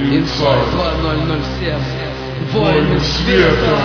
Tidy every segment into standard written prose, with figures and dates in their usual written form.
Инсайд 2007. Войны света.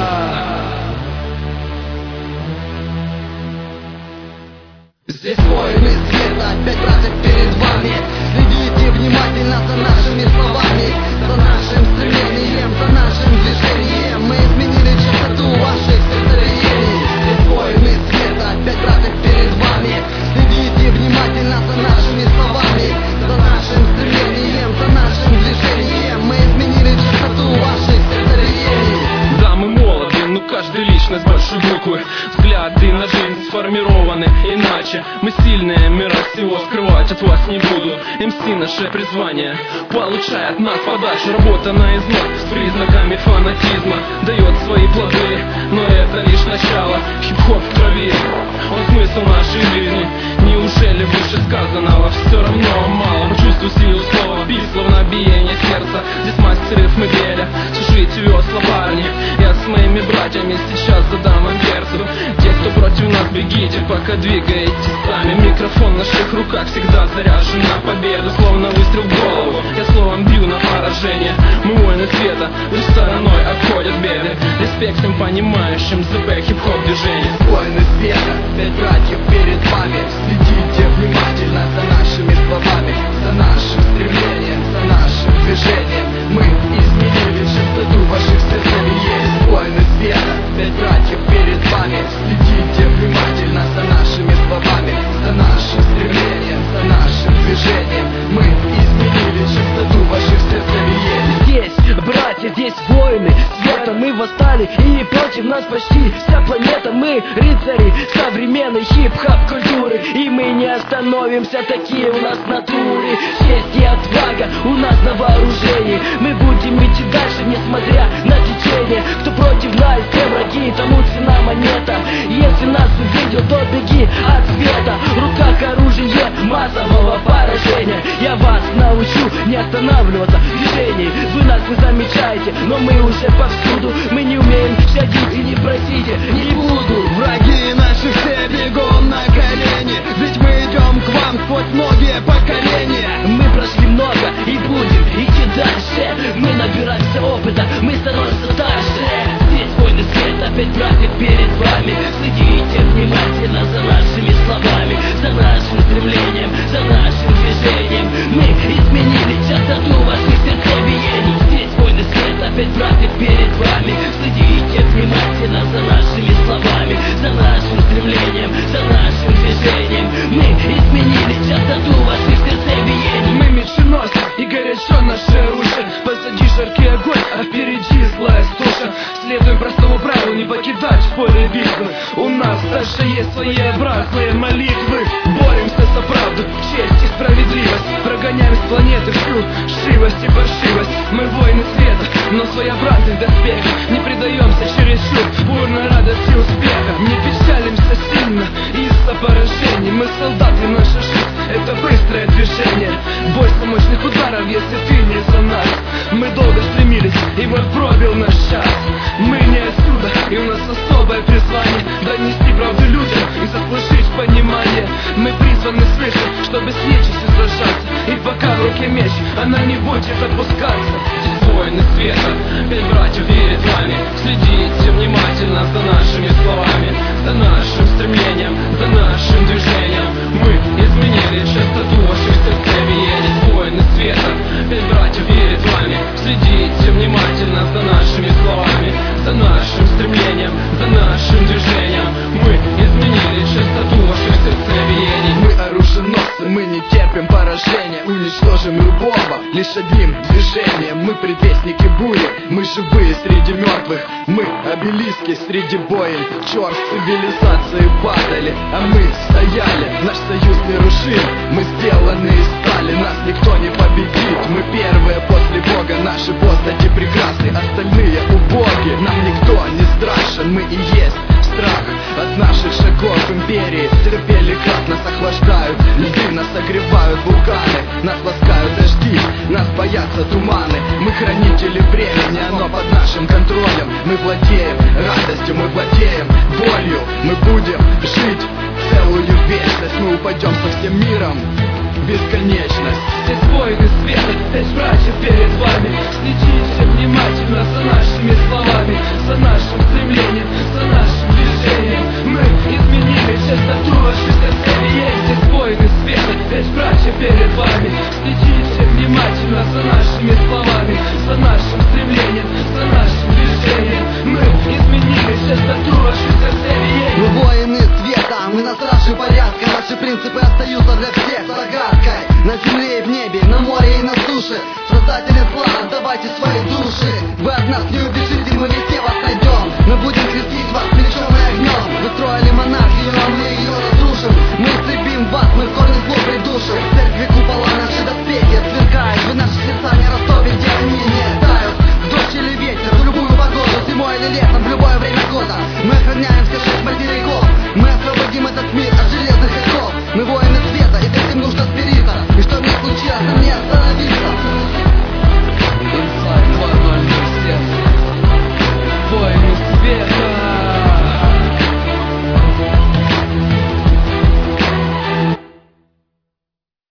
Здесь войны света, опять братья перед вами. Следите внимательно за нашими словами, за нашим стремлением, за нашим движением. Мы изменили частоту ваших сердцебиений. Здесь войны света, опять братья перед вами. Следите внимательно за нашими словами, за нашим стремлением, за нашим движением. Мы изменили частоту ваших сердцебиений. Да, мы молоды, но каждая личность большой буквы. Взгляды на жизнь сформированы иначе. Мы сильные, мира всего скрывать от вас не буду. МС наше призвание, получай от нас подачу. Работа на износ с признаками фанатизма дает свои плоды, но это лишь начало. Хип-хоп в крови, он смысл нашей жизни. Неужели выше сказанного все равно мало? Чувствую силу слова, бит словно биение сердца. Здесь мастер рифмы геля, сушите весла, парни. Я с моими братьями сейчас задам вам перцу. Те, кто против нас, бегите, пока двигаетесь сами. Микрофон в наших руках всегда заряжен на победу, словно выстрел в голову. Я словом бью на поражение. Мы воины света, лишь стороной обходят беды. Респект всем понимающим ЗП хип-хоп движение. Войны света, 5 братьев перед вами. Следите внимательно за нашими словами, за нашим стремлением, за нашим движением. Мы изменили частоту ваших сердцебиений. Войны света, 5 братьев перед вами. Следите внимательно за нашими словами, за нашим стремлением, за нашим движением. Мы изменили частоту ваших сердцебиений. Здесь братья, здесь воины света. Мы восстали, и против нас почти вся планета. Мы рыцари современной хип-хоп культуры, и мы не остановимся, такие у нас в натуре. Честь и отвага у нас на вооружении. Мы будем идти дальше, несмотря на течение. Кто против нас, те враги, тому цена монета. Если нас увидел, то беги от света. Рука к оружию массового поражения. Я вас научу не останавливаться в движении. Вы нас не замечаете, но мы уже повсюду. Мы не умеем щадить и не просите, не буду. Враги наши все бегом на колени, ведь мы идем к вам сквозь многие поколения. Мы прошли много и будем идти дальше. Мы набираемся опыта, мы становимся старше. Здесь войны света, 5 братьев перед вами. Следите внимательно за нашими словами, за нашим стремлением, за нашим движением. Мы изменили частоту ваших сердцебиений. Здесь войны света, 5 братьев перед вами. Следите внимательно за нашими словами, за нашим стремлением, за нашим движением. Мы изменили частоту ваших сердцебиений. Мы меченосы, и горячо наше оружие. Позади жаркий огонь, а впереди злая стужа. Следуем простому правилу, не покидать поле битвы. У нас даже есть своеобразные молитвы. Боремся за правду, честь и справедливость. Прогоняем с планеты всю шивость и паршивость. Мы воины света, но своеобразный доспех. Не предаемся чересчур бурной радости успеха. Не печалимся сильно из-за поражений. Мы солдаты, наша жизнь — это быстрое движение. Бойся мощных ударов, если ты не за нас. Мы долго стремились, и вот пробил наш час. Мы не отсюда, и у нас особое призвание донести правду людям и заслужить понимание. Мы призваны слышать, чтобы с нечистью сражаться. И пока в руке меч, она не будет отпускаться. Здесь воины света, 5 братьев перед вами. Следите внимательно за нашими словами, за нашим стремлением, за нашим движением. Мы изменили частоту ваших сердцебиений. Воины света, 5 братьев перед вами. Следите внимательно за нашими словами, за нашим стремлением, за нашим движением. Мы изменили частоту ваших сердцебиений. Мы оруженосцы, мы не терпим поражения. Уничтожим любого лишь одним движением. Мы предвестники бури, мы живые среди мертвых. Мы обелиски среди боин. Черт, цивилизации падали, а мы стояли. Наш союз нерушим, мы сделаны из стали. Нас никто не победит, мы первые после Бога. Наши постати прекрасны, остальные убоги. Нам никто не страшен, мы и есть страх. От наших шагов империи терпели крах. Нас охлаждают льды, нас согревают вулканы. Нас ласкают дожди, нас боятся туманы. Мы хранители времени, оно под нашим контролем. Мы владеем радостью, мы владеем болью. Мы будем жить целую вечность. Мы упадем со всем миром в бесконечность. Здесь воины света, 5 братьев перед вами. перед вами. Следите внимательно за нашими словами, за нашим стремлением, за нашим движением. Мы изменили частоту ваших сердцебиений. Мы воины света, мы на страже порядка. Наши принципы остаются для всех загадкой. На земле и в небе, на море и на суше. Создатели зла, отдавайте свои души. Вы от нас не убежите, мы везде вас найдем. Мы будем крестить вас мечом и огнем. Вы строили монархию, а мы ее разрушим. Мы сцепим вас, мы в корне зло придушим. В церкви купола наши доспехи сверкают. Вы наши сердца не растопите, где они не тают. Дождь или ветер, в любую погоду, зимой или летом, в любое время года. Мы охраняем все 6 материков. Мы освободим этот мир от железных оков. Мы воины света, и с этим нужно смириться. И что мне случилось, нам не остановиться. Inside 2007. Воины света.